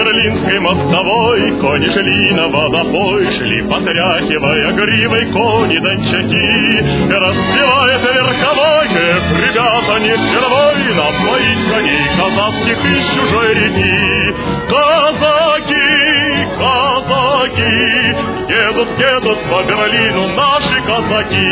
Берлинской мостовой кони шли на водопой, шли, потряхивая гривой кони дончаки. Распевает верховой: эх, ребята, не впервой напоить коней казацких из чужой реки. Казаки, казаки, едут по Берлину наши казаки.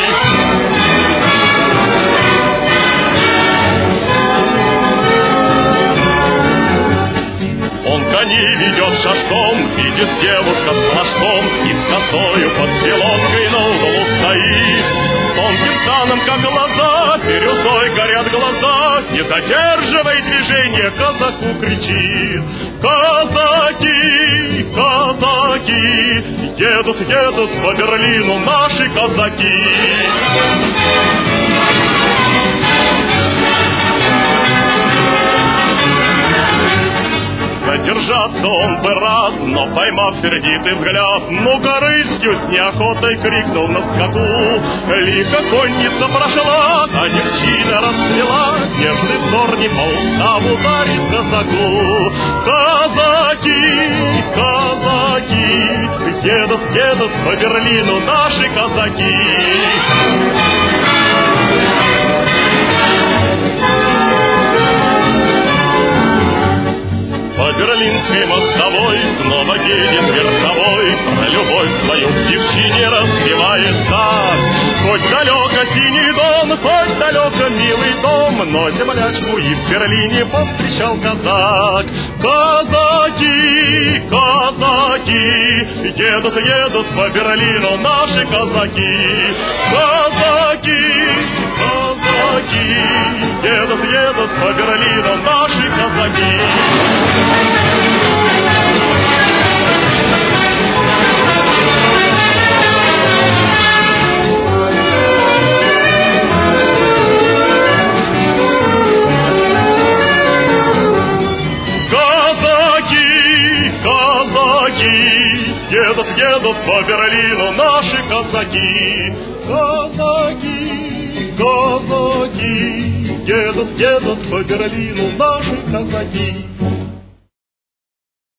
Он коней ведет шашком, видит девушка с флажком и с косою под пилоткой на углу стоит. Тонким станом, как глаза, бирюзой горят глаза, не задерживай движение, казаку кричит. Казаки, казаки, едут по Берлину наши казаки. Задержаться он бы рад, но, поймав сердитый взгляд, ну-ка рысью с неохотой крикнул на скаку. Лихо конница прошла, а девчина расцвела, нежный взор не по уставу дарит казаку. Казаки, казаки, едут по Берлину наши казаки. По Берлинской мостовой снова едет верховой, про любовь свою к девчине распевает так. Хоть далеко синий дон, хоть далеко милый дом, но землячку и в Берлине повстречал казак. Казаки, казаки, едут по Берлину наши казаки. Казаки, казаки, едут по Берлину наши казаки. Едут по Берлину наши казаки. Казаки, казаки, едут по Берлину наши казаки.